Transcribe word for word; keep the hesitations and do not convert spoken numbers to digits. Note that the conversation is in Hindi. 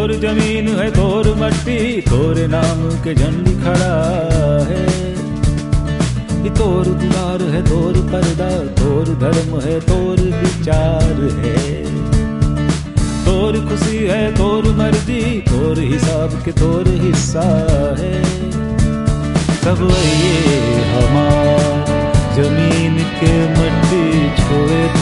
तोर जमीन है तोर मट्टी, तोरे नाम के झंडी खड़ा है। ये तोर दुलार है तोर पर्दा, तोर धर्म है तोर विचार है। तोर खुशी है तोर मर्जी, तोर हिसाब के तोर हिस्सा है। सब ये हमार जमीन के मट्टी छोड़े